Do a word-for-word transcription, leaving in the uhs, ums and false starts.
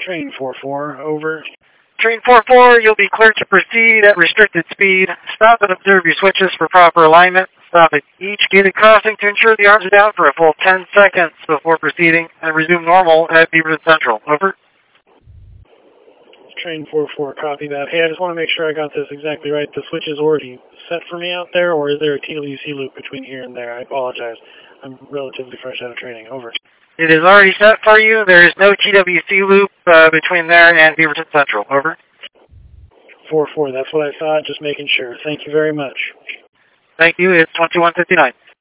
Train four four, over. Train four four, you'll be cleared to proceed at restricted speed. Stop and observe your switches for proper alignment. Stop at each gated crossing to ensure the arms are down for a full ten seconds before proceeding, and resume normal at Beaverton Central. Over. Train four four, copy that. Hey, I just want to make sure I got this exactly right. The switch is already set for me out there, or is there a T W C loop between here and there? I apologize. I'm relatively fresh out of training. Over. It is already set for you. There is no T W C loop uh, between there and Beaverton Central. Over. four four, that's what I thought. Just making sure. Thank you very much. Thank you. It's twenty-one fifty-nine.